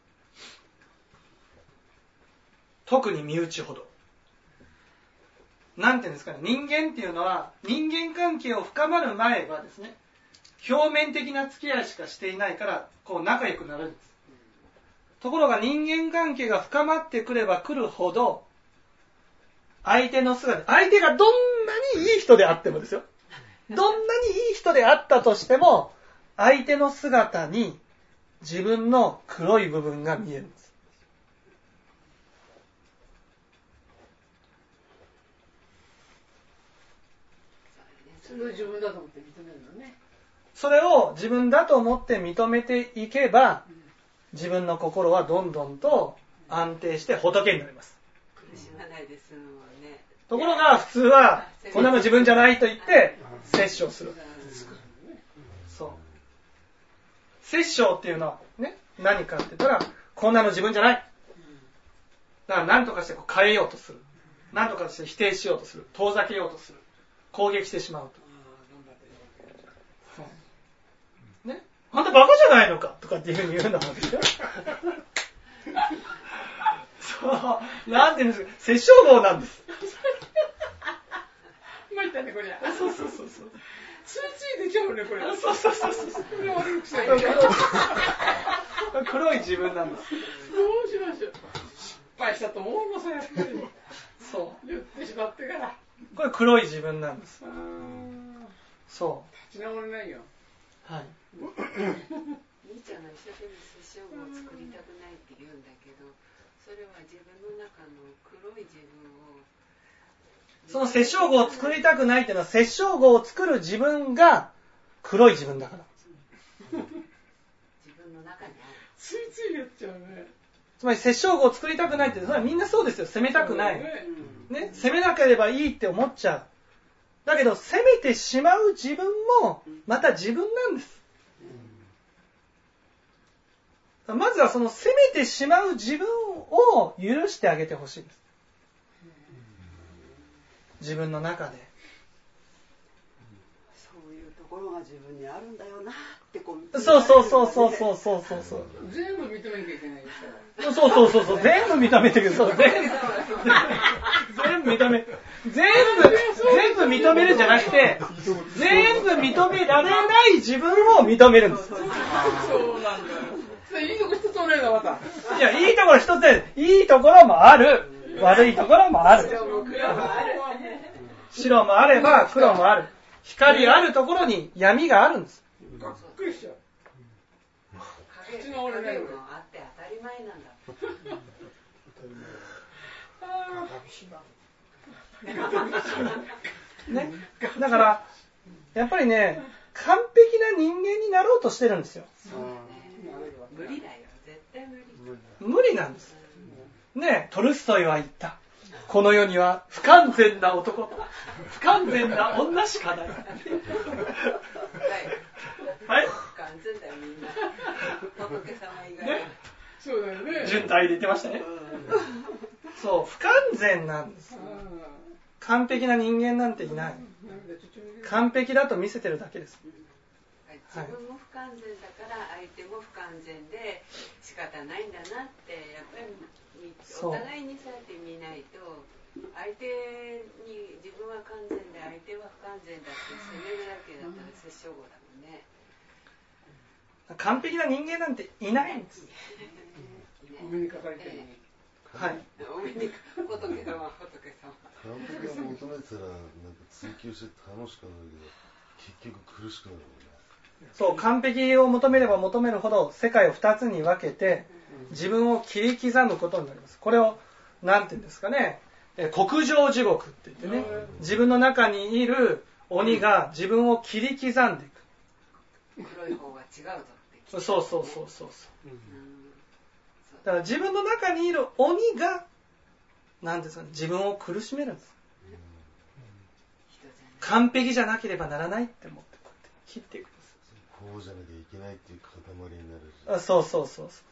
特に身内ほど。 なんていうんですかね、人間っていうのは人間関係を深まる前はですね、表面的な付き合いしかしていないからこう仲良くなるんです。ところが人間関係が深まってくればくるほど、相手の姿、相手がどんなにいい人であってもですよ、どんなにいい人であったとしても、相手の姿に自分の黒い部分が見えるんです。 それを自分だと思って認めるのね。 それを自分だと思って認めていけば、自分の心はどんどんと安定して仏になります。 苦しまないですもんね。 ところが普通はこんなの自分じゃないと言って殺生する。そう。殺生っていうのはね、何かって言ったら、こんなの自分じゃない。だから何とかしてこう変えようとする。何とかして否定しようとする。遠ざけようとする。攻撃してしまうと。ね、あんたバカじゃないのかとかっていうふうに言うんだもんですよ。そう、なんていうんですか、殺生道なんです。 参ったね、これ。 そうそう。 ついつい出ちゃうね、これ。 そう。 これ悪い癖。 黒い自分なんです。 どうしましょう。失敗したと思いますよ、やっぱり。 そう。 言ってしまってから。 これ黒い自分なんです。そう。 立ち直れないよ。 はい。 兄ちゃんが一生懸命殺生語を作りたくないって言うんだけど、それは自分の中の黒い自分を、 その殺生語を作りたくないっていうのは、殺生語を作る自分が黒い自分だから。 自分の中にある。 ついついやっちゃうね。 つまり殺生語を作りたくないって、それはみんなそうですよ。責めたくない。ね、責めなければいいって思っちゃう。だけど責めてしまう自分もまた自分なんです。まずはその責めてしまう自分を許してあげてほしいです。自分の中で。 そういうところが自分にあるんだよなってこう。 そう。 全部認めなきゃいけないですから。 そう。全部認めてください。全部認めるんじゃなくて、全部認められない自分を認めるんです。 そうなんだよ。いいとこ一つもないな、また。 いや、いいところ一つで、いいところもある。悪いところもある。白もあれば黒もある。光あるところに闇があるんです。 がっくりしちゃう。 影もあって当たり前なんだ。 ね、だからやっぱりね、完璧な人間になろうとしてるんですよ。 無理だよ、絶対無理。 無理なんです。ね、トルストイは言った。この世には不完全な男と不完全な女しかない。はい。 不完全だよ、みんな。仏様以外。 ね、そうだよね。 順体で言ってましたね。そう、不完全なんです。完璧な人間なんていない。完璧だと見せてるだけです。 自分も不完全だから相手も不完全で仕方ないんだなって、やっぱりお互いにそうやって見ないと、相手に自分は完全で相手は不完全だって責めるだけだったら殺生語だもんね。 完璧な人間なんていないんです。 お目にかかりたいね。 はい。 お目に仏様。 完璧を求めてたらなんか追求して楽しくなるけど、結局苦しくなるもんね。 そう、完璧を求めれば求めるほど世界を2つに分けて自分を切り刻むことになります。これをなんて言うんですかね、国上地獄って言ってね、自分の中にいる鬼が自分を切り刻んでいく。 黒い方が違うぞって。 そう。だから自分の中にいる鬼がなんですかね、自分を苦しめるんです。完璧じゃなければならないって思ってこうやって切っていくんです。 こうじゃなきゃいけないっていう塊になるし。 そう。はい。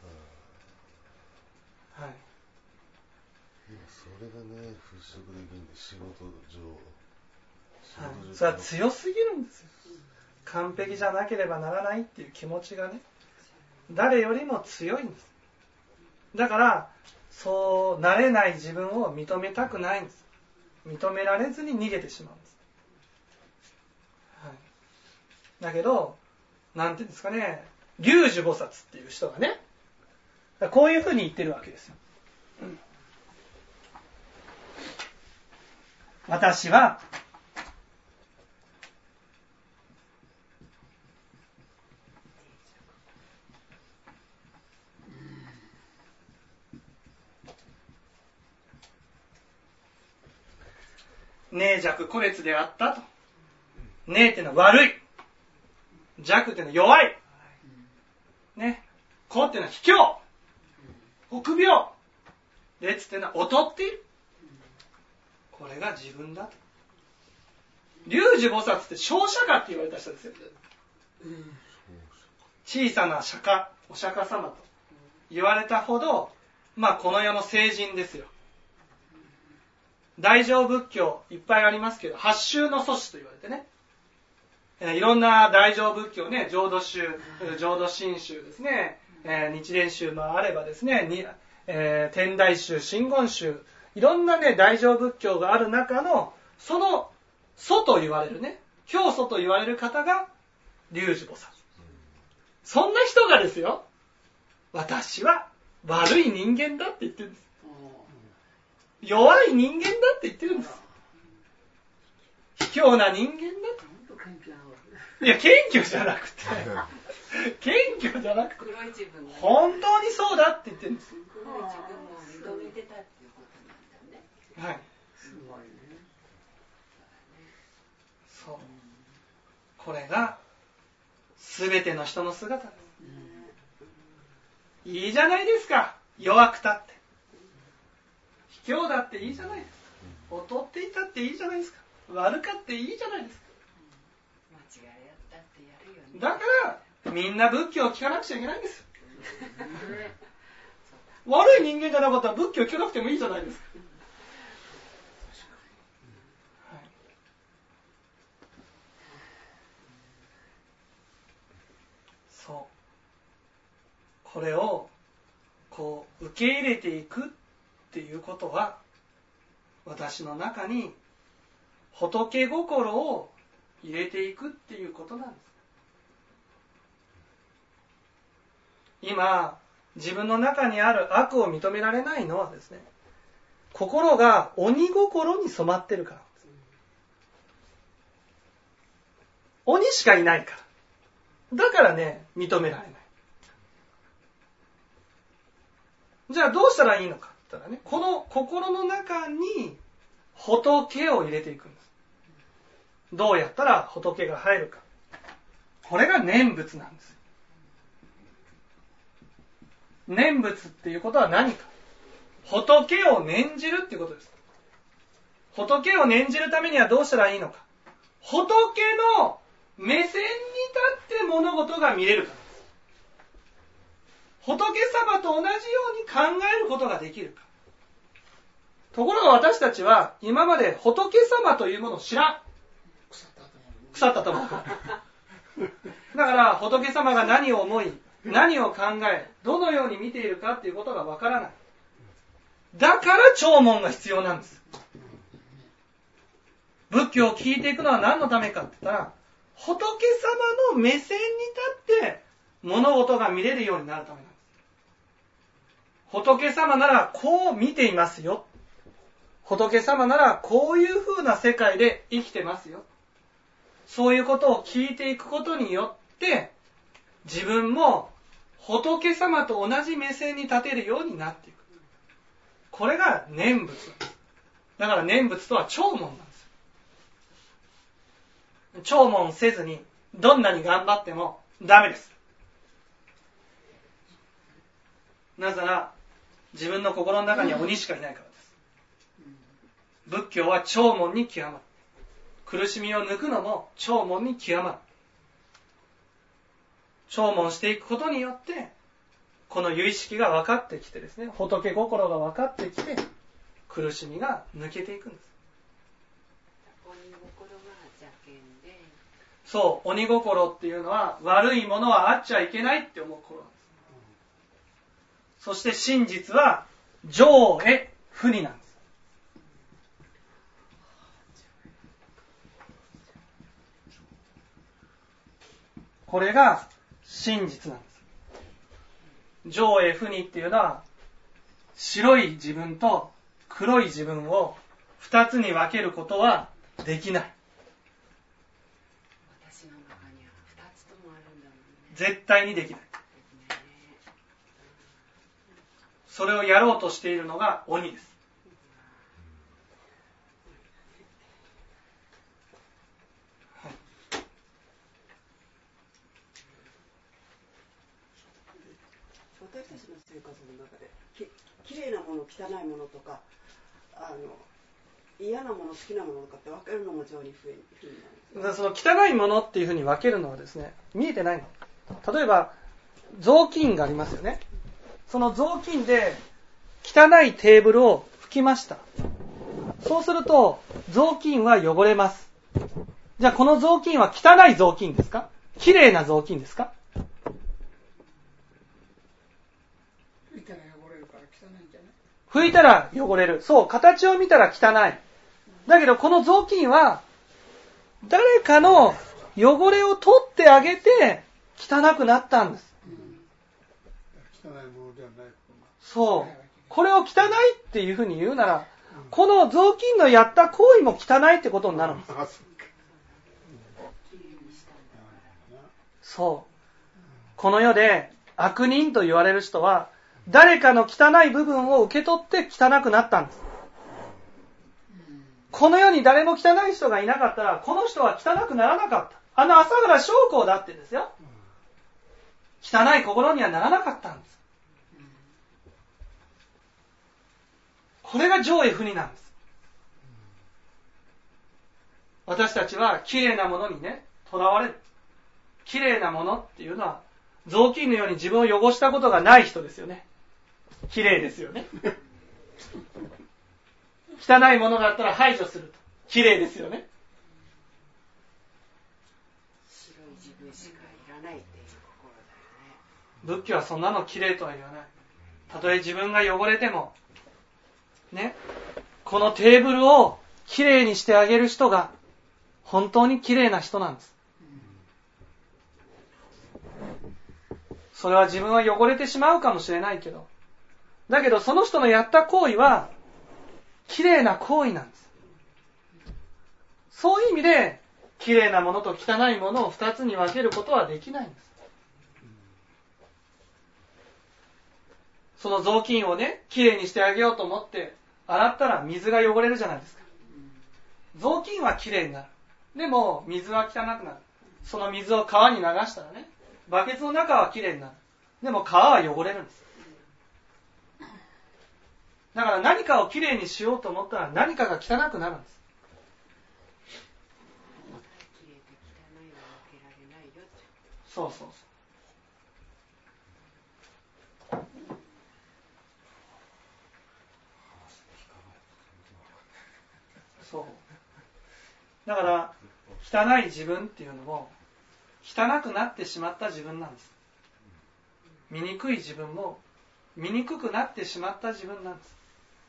それがね、払拭できるんで、仕事上。 はい、それは強すぎるんですよ。完璧じゃなければならないっていう気持ちがね、誰よりも強いんです。だからそうなれない自分を認めたくないんです。 認められずに逃げてしまうんです。はい、だけど、なんていうんですかね、龍樹菩薩っていう人がね、こういうふうに言ってるわけですよ。私は寧弱孤烈であったと。寧っていうのは悪い。弱っていうのは弱い。ね。孤っていうのは卑怯。臆病。烈っていうのは劣っている。これが自分だと。龍樹菩薩って小釈迦って言われた人ですよ。小さな釈迦、お釈迦様と言われたほど、この世の聖人ですよ。大乗仏教いっぱいありますけど、八宗の祖師と言われてね、いろんな大乗仏教ね、浄土宗、浄土真宗ですね、日蓮宗もあればですね、天台宗、真言宗、いろんなね、大乗仏教がある中の、その祖と言われるね、教祖と言われる方が龍樹菩薩。そんな人がですよ、私は悪い人間だって言ってるんです。弱い人間だって言ってるんです。卑怯な人間だと。いや、謙虚じゃなくて、謙虚じゃなくて、本当にそうだって言ってるんです。 黒い自分も認めてたっていうことなんだね。 はい。 すごいね。 そう。これが全ての人の姿です。いいじゃないですか。弱くたって。卑怯だっていいじゃないですか。劣っていたっていいじゃないですか。悪かっていいじゃないですか。 間違いやったってやるよね。 だからみんな仏教を聞かなくちゃいけないんですよ。悪い人間じゃなかったら仏教を聞かなくてもいいじゃないですか。はい、そう。これをこう受け入れていくっていうことは、私の中に仏心を入れていくっていうことなんです。今自分の中にある悪を認められないのはですね、心が鬼心に染まってるからです。鬼しかいないから。だからね、認められない。じゃあどうしたらいいのかって言ったらね、この心の中に仏を入れていくんです。どうやったら仏が入るか。これが念仏なんです。念仏っていうことは何か。仏を念じるっていうことです。仏を念じるためにはどうしたらいいのか。仏の目線に立って物事が見れるからです。仏様と同じように考えることができるか。ところが私たちは今まで仏様というものを知らん。腐ったと思う。だから仏様が何を思い、何を考え、どのように見ているかっていうことがわからない。だから弔問が必要なんです。仏教を聞いていくのは何のためかって言ったら、仏様の目線に立って物事が見れるようになるためなんです。仏様ならこう見ていますよ。仏様ならこういう風な世界で生きてますよ。そういうことを聞いていくことによって、自分も仏様と同じ目線に立てるようになっていく。これが念仏なんです。だから念仏とは弔問なんです。弔問せずにどんなに頑張ってもダメです。なぜなら自分の心の中には鬼しかいないからです。仏教は弔問に極まる。苦しみを抜くのも弔問に極まる。弔問していくことによってこの由意識が分かってきてですね、仏心が分かってきて苦しみが抜けていくんです。 鬼心が邪見で、 そう、鬼心っていうのは悪いものはあっちゃいけないって思う心なんです。そして真実は情へ不利なんです。 これが真実なんです。上へ不二っていうのは、白い自分と黒い自分を二つに分けることはできない。 私の中には二つともあるんだもんね。 絶対にできない。それをやろうとしているのが鬼です。 私たちの生活の中できれいなもの汚いものとか嫌なもの好きなものとかって分けるのも非常に不利なんです。 その汚いものっていうふうに分けるのはですね、見えてないの。例えば雑巾がありますよね。その雑巾で汚いテーブルを拭きました。そうすると雑巾は汚れます。じゃあこの雑巾は汚い雑巾ですか？綺麗な雑巾ですか？拭いたら汚れる。そう、形を見たら汚い。だけどこの雑巾は誰かの汚れを取ってあげて汚くなったんです。 汚いものではない。 そう。これを汚いっていうふうに言うなら、この雑巾のやった行為も汚いってことになるんです。そう。この世で悪人と言われる人は、誰かの汚い部分を受け取って汚くなったんです。この世に誰も汚い人がいなかったら、この人は汚くならなかった。朝原将校だってですよ。汚い心にはならなかったんです。これが上へ不二なんです。私たちは綺麗なものにね、とらわれる。綺麗なものっていうのは、雑巾のように自分を汚したことがない人ですよね。綺麗ですよね。汚いものがあったら排除すると。綺麗ですよね。 白い自分しかいらないっていう心だよね。 仏教はそんなの綺麗とは言わない。たとえ自分が汚れても、ね、このテーブルを綺麗にしてあげる人が本当に綺麗な人なんです。それは自分は汚れてしまうかもしれないけど、だけどその人のやった行為は綺麗な行為なんです。そういう意味で綺麗なものと汚いものを二つに分けることはできないんです。その雑巾をね、綺麗にしてあげようと思って洗ったら水が汚れるじゃないですか。雑巾は綺麗になる。でも水は汚くなる。その水を川に流したらね、バケツの中は綺麗になる。でも川は汚れるんです。だから何かをきれいにしようと思ったら何かが汚くなるんです。そうそうそう。そう。だから汚い自分っていうのも汚くなってしまった自分なんです。醜い自分も醜くなってしまった自分なんです。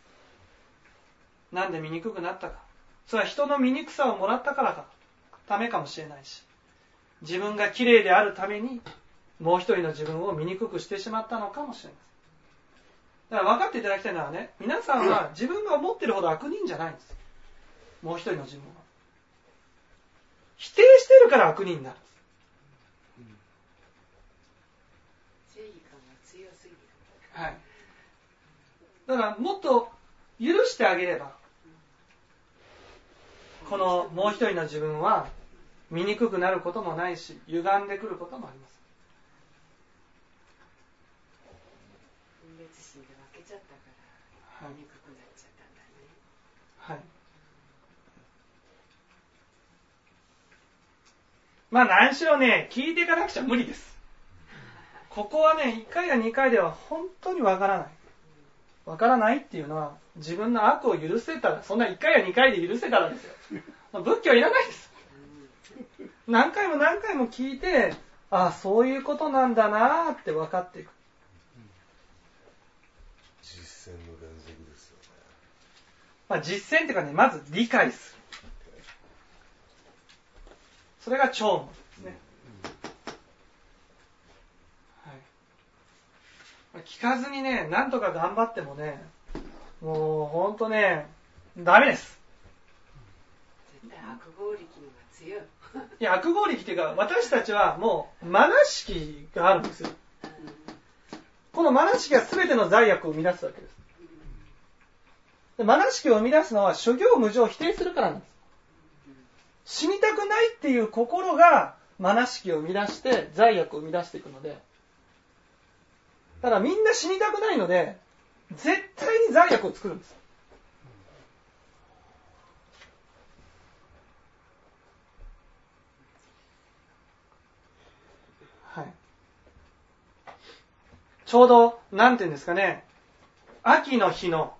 なんで醜くなったか。それは人の醜さをもらったからかためかもしれないし、自分が綺麗であるためにもう一人の自分を醜くしてしまったのかもしれない。だから分かっていただきたいのはね、皆さんは自分が思っているほど悪人じゃないんです。もう一人の自分は否定しているから悪人になるんです。 正義感が強すぎる。 はい。だからもっと許してあげれば、このもう一人の自分は醜くなることもないし、歪んでくることもあります。 分別心で分けちゃったから醜くなっちゃったんだね。 はい。まあ何しろね、聞いていかなくちゃ無理です。ここはね、1回や2回では本当にわからない。わからないっていうのは、自分の悪を許せたら、そんな1回や2回で許せたらですよ。仏教いらないです。何回も何回も聞いて、ああ、そういうことなんだなって分かっていく。 実践の連続ですよね。 まあ、実践っていうかね、まず理解する。それが聴聞ですね。 聞かずにね、なんとか頑張ってもね、もうほんとね、ダメです。 絶対悪合力のが強い。 いや、悪合力っていうか、私たちはもう、マナ式があるんですよ。このマナ式が全ての罪悪を生み出すわけです。でマナ式を生み出すのは諸行無常を否定するからなんです。死にたくないっていう心がマナ式を生み出して罪悪を生み出していくので、だからみんな死にたくないので絶対に罪悪を作るんです。はい。ちょうどなんていうんですかね、秋の日の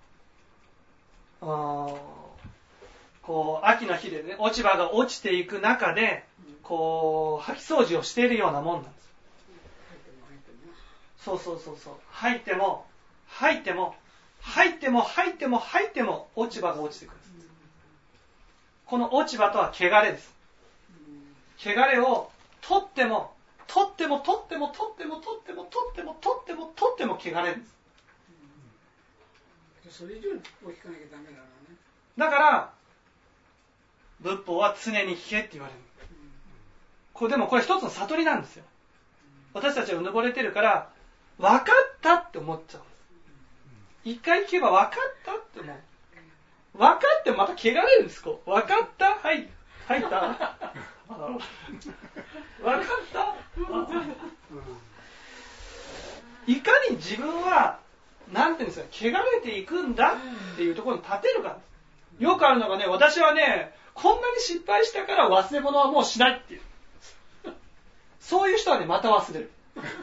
こう秋の日でね、落ち葉が落ちていく中でこう掃き掃除をしているようなもんなんです。そうそうそうそう。吐いても吐いても吐いても吐いても吐いても落ち葉が落ちてくるんです。この落ち葉とは汚れです。汚れを取っても取っても取っても取っても取っても取っても取っても取っても汚れです。 それ以上に大きくなきゃダメだろうね。 だから仏法は常に聞けって言われる。でもこれ一つの悟りなんですよ。私たちはうぬぼれてるから分かったって思っちゃうんです。一回聞けば分かったって思う。分かってまた汚れるんです。こう分かった、はい、入った分かったいかに自分はなんていうんですか、汚れていくんだっていうところに立てるか。よくあるのがね、私はね、こんなに失敗したから忘れ物はもうしないっていう。そういう人はね、また忘れる。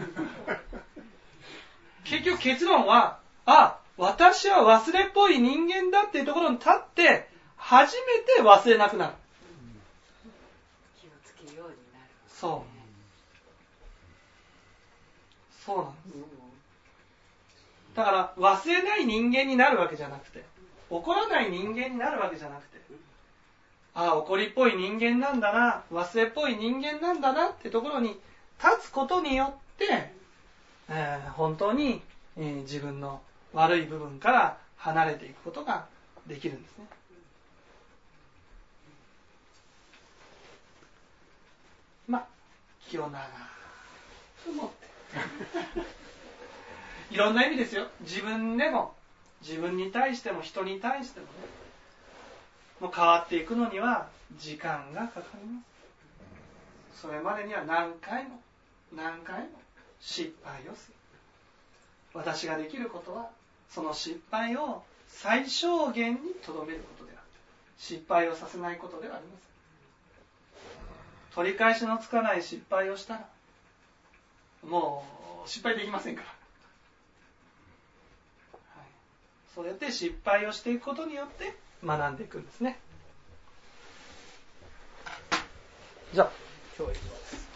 結局結論は、私は忘れっぽい人間だっていうところに立って、初めて忘れなくなる。 気をつけようになる。 そう。そうなんです。だから忘れない人間になるわけじゃなくて、怒らない人間になるわけじゃなくて、怒りっぽい人間なんだな、忘れっぽい人間なんだなってところに立つことによって、本当に、自分の悪い部分から離れていくことができるんですね。気を長く持っていろんな意味ですよ。自分でも自分に対しても人に対してもね、もう変わっていくのには時間がかかります。それまでには何回も失敗をする。私ができることはその失敗を最小限にとどめることであって、失敗をさせないことではありません。取り返しのつかない失敗をしたらもう失敗できませんから、そうやって失敗をしていくことによって学んでいくんですね。じゃあ今日は以上です。